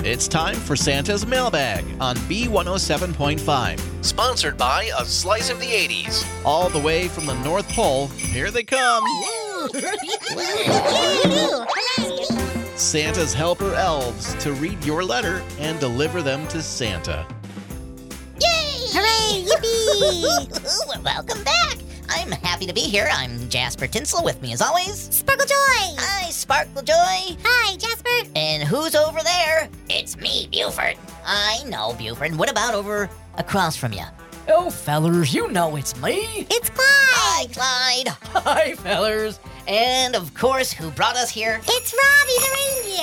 It's time for Santa's Mailbag on B107.5. Sponsored by A Slice of the 80s. All the way from the North Pole, here they come. Santa's helper elves to read your letter and deliver them to Santa. Yay! Hooray! Yippee! Welcome back. I'm happy to be here. I'm Jasper Tinsel. With me as always, Sparkle Joy! Hi, Sparkle Joy. Hi, Jasper! And who's over there? It's me, Buford. I know, Buford. What about over across from you? Oh, fellers, you know it's me. It's Clyde! Hi, Clyde. Hi, fellers. And, of course, who brought us here? It's Robbie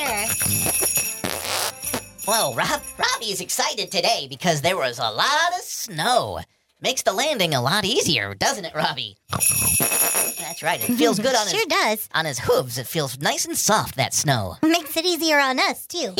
the reindeer! Well, Robbie's excited today because there was a lot of snow. Makes the landing a lot easier, doesn't it, Robbie? That's right. It feels good on Sure does. on his hooves. It feels nice and soft, that snow. Makes it easier on us, too.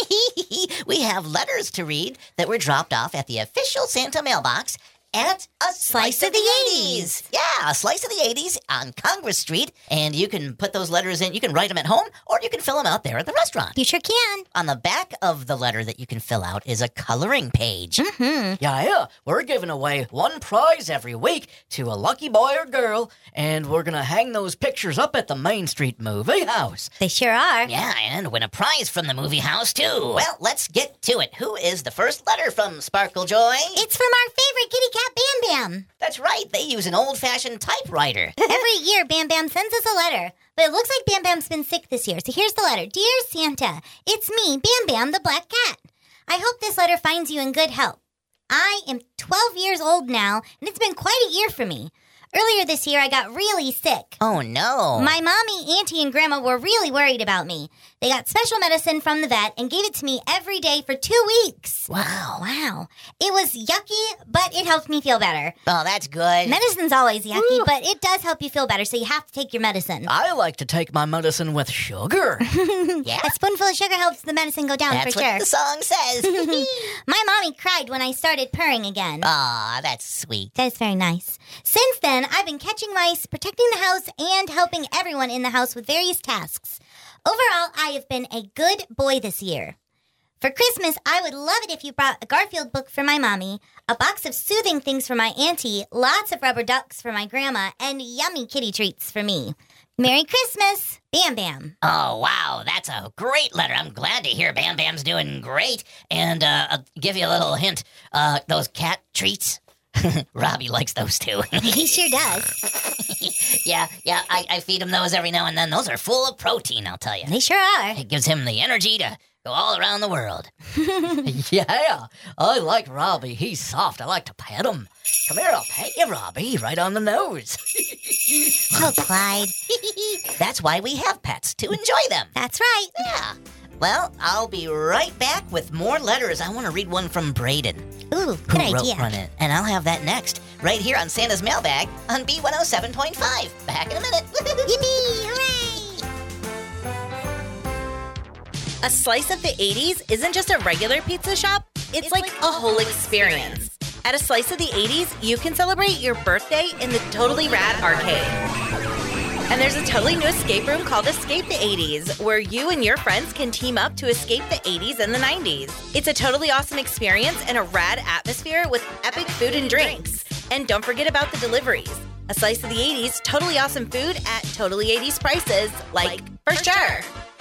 We have letters to read that were dropped off at the official Santa mailbox at A Slice of the 80s. Yeah, A Slice of the 80s on Congress Street. And you can put those letters in. You can write them at home, or you can fill them out there at the restaurant. You sure can. On the back of the letter that you can fill out is a coloring page. Yeah, we're giving away one prize every week to a lucky boy or girl, and we're gonna hang those pictures up at the Main Street Movie House. They sure are. Yeah, and win a prize from the movie house, too. Well, let's get to it. Who is the first letter from Sparkle Joy? It's from our favorite kitty cat, Bam Bam. That's right. They use an old-fashioned typewriter. Every year, Bam Bam sends us a letter. But it looks like Bam Bam's been sick this year. So here's the letter. Dear Santa, it's me, Bam Bam, the black cat. I hope this letter finds you in good health. I am 12 years old now, and it's been quite a year for me. Earlier this year, I got really sick. Oh, no. My mommy, auntie, and grandma were really worried about me. They got special medicine from the vet and gave it to me every day for 2 weeks. Wow. It was yucky, but it helped me feel better. Oh, that's good. Medicine's always yucky, but it does help you feel better, so you have to take your medicine. I like to take my medicine with sugar. Yeah, A spoonful of sugar helps the medicine go down that's for what sure. the song says. My mommy cried when I started purring again. Aw, that's sweet. That's very nice. Since then, I've been catching mice, protecting the house, and helping everyone in the house with various tasks. Overall, I have been a good boy this year. For Christmas, I would love it if you brought a Garfield book for my mommy, a box of soothing things for my auntie, lots of rubber ducks for my grandma, and yummy kitty treats for me. Merry Christmas, Bam Bam. Oh, wow, that's a great letter. I'm glad to hear Bam Bam's doing great. And I'll give you a little hint. Those cat treats, Robbie likes those too. He sure does. Yeah, I feed him those every now and then. Those are full of protein, I'll tell you. They sure are. It gives him the energy to go all around the world. Yeah, I like Robbie. He's soft. I like to pet him. Come here, I'll pet you, Robbie, right on the nose. Oh, Clyde. That's why we have pets, to enjoy them. That's right. Yeah. Well, I'll be right back with more letters. I want to read one from Braden, Ooh, who good wrote idea. one in, and I'll have that next, right here on Santa's Mailbag on B107.5. Back in a minute. Yippee! Hooray! A Slice of the 80s isn't just a regular pizza shop, it's like a whole experience. At A Slice of the 80s, you can celebrate your birthday in the Totally Rad Arcade. And there's a totally new escape room called Escape the 80s, where you and your friends can team up to escape the 80s and the 90s. It's a totally awesome experience and a rad atmosphere with epic food and drinks. And don't forget about the deliveries. A Slice of the 80s, totally awesome food at totally 80s prices, like for sure.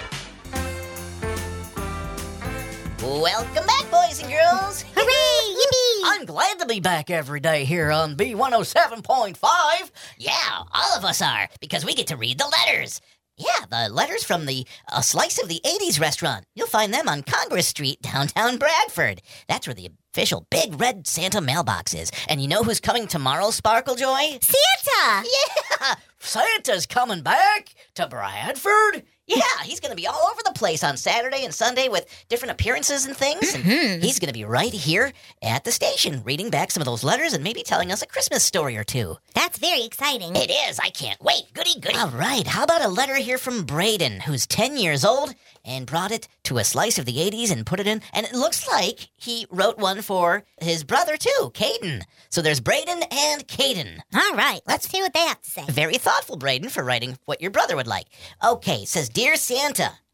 Welcome back, boys and girls. Hooray! Yippee! I'm glad to be back every day here on B107.5. Yeah, all of us are, because we get to read the letters. Yeah, the letters from the A Slice of the 80s restaurant. You'll find them on Congress Street, downtown Bradford. That's where the official big red Santa mailbox is. And you know who's coming tomorrow, Sparkle Joy? Santa! Yeah! Santa's coming back to Bradford. Yeah, he's going to be all over the place on Saturday and Sunday with different appearances and things. And he's going to be right here at the station reading back some of those letters and maybe telling us a Christmas story or two. That's very exciting. It is. I can't wait. Goody, goody. All right. How about a letter here from Braden, who's 10 years old and brought it to A Slice of the 80s and put it in. And it looks like he wrote one for his brother, too, Caden. So there's Braden and Caden. All right, let's see what they have to say. Very thoughtful, Braden, for writing what your brother would like. Okay, it says, Dear Santa,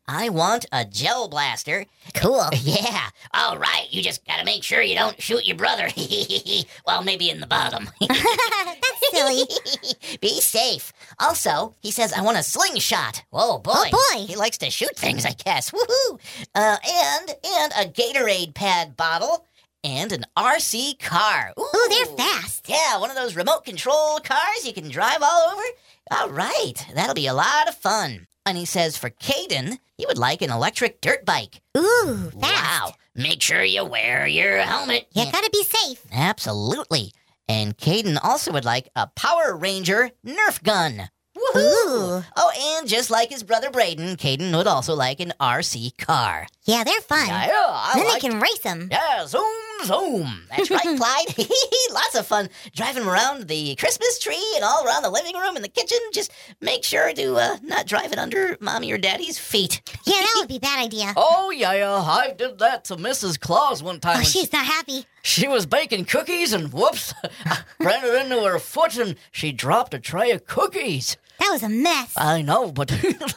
I want a gel blaster. Cool. Yeah. All right. You just gotta make sure you don't shoot your brother. Well, maybe in the bottom. That's silly. Be safe. Also, he says, I want a slingshot. Whoa, boy. Oh, boy. He likes to shoot things, I guess. Woohoo. And a Gatorade pad bottle and an RC car. Ooh, they're fast. Yeah, one of those remote control cars you can drive all over. All right. That'll be a lot of fun. And he says for Caden, he would like an electric dirt bike. Ooh, fast. Wow. Make sure you wear your helmet. You gotta be safe. Absolutely. And Caden also would like a Power Ranger Nerf gun. Woohoo! Ooh. Oh, and just like his brother Braden, Caden would also like an RC car. Yeah, they're fun. Yeah, I Then like they can race them. Yeah, zoom, zoom. That's right, Clyde. Lots of fun driving around the Christmas tree and all around the living room and the kitchen. Just make sure to not drive it under Mommy or Daddy's feet. Yeah, that would be a bad idea. Oh, yeah, I did that to Mrs. Claus one time. Oh, when she's not happy. She was baking cookies and whoops, I ran it into her foot and she dropped a tray of cookies. That was a mess. I know, but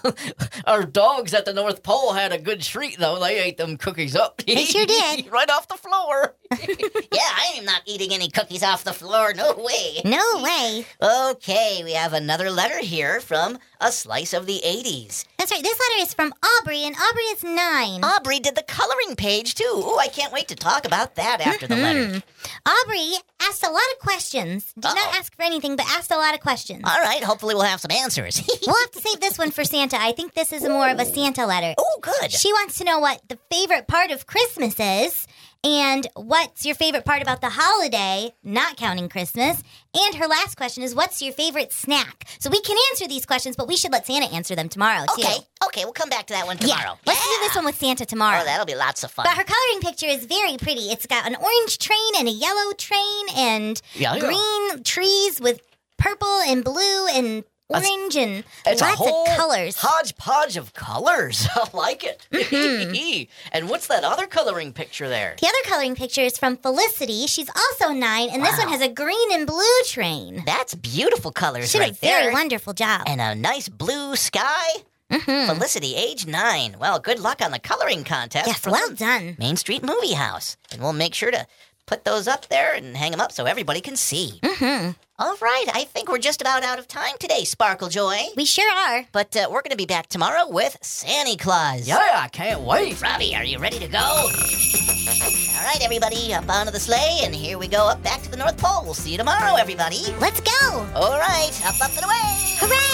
our dogs at the North Pole had a good treat, though. They ate them cookies up. They sure did. Right off the floor. Yeah, I am not eating any cookies off the floor. No way. No way. Okay, we have another letter here from A Slice of the 80s. That's right. This letter is from Aubrey, and Aubrey is 9. Aubrey did the coloring page, too. Ooh, I can't wait to talk about that after the letter. Aubrey asked a lot of questions. Did not ask for anything, but asked a lot of questions. All right, hopefully we'll have some answers. We'll have to save this one for Santa. I think this is more of a Santa letter. Oh, good. She wants to know what the favorite part of Christmas is, and what's your favorite part about the holiday, not counting Christmas. And her last question is, what's your favorite snack? So we can answer these questions, but we should let Santa answer them tomorrow, too. Okay, we'll come back to that one tomorrow. Yeah, let's do this one with Santa tomorrow. Oh, that'll be lots of fun. But her coloring picture is very pretty. It's got an orange train and a yellow train and green trees with purple and blue and orange and It's lots a whole of colors. hodgepodge of colors. I like it. And what's that other coloring picture there? The other coloring picture is from Felicity. She's also 9, and this one has a green and blue train. That's beautiful colors She did right a very there. wonderful job. And a nice blue sky. Felicity, age 9. Well, good luck on the coloring contest. Yes, from well the done. Main Street Movie House. And we'll make sure to put those up there and hang them up so everybody can see. All right, I think we're just about out of time today, Sparkle Joy. We sure are. But we're going to be back tomorrow with Santa Claus. Yeah, I can't wait. Robbie, are you ready to go? All right, everybody, up onto the sleigh, and here we go up back to the North Pole. We'll see you tomorrow, everybody. Let's go. All right, up and away. Hooray!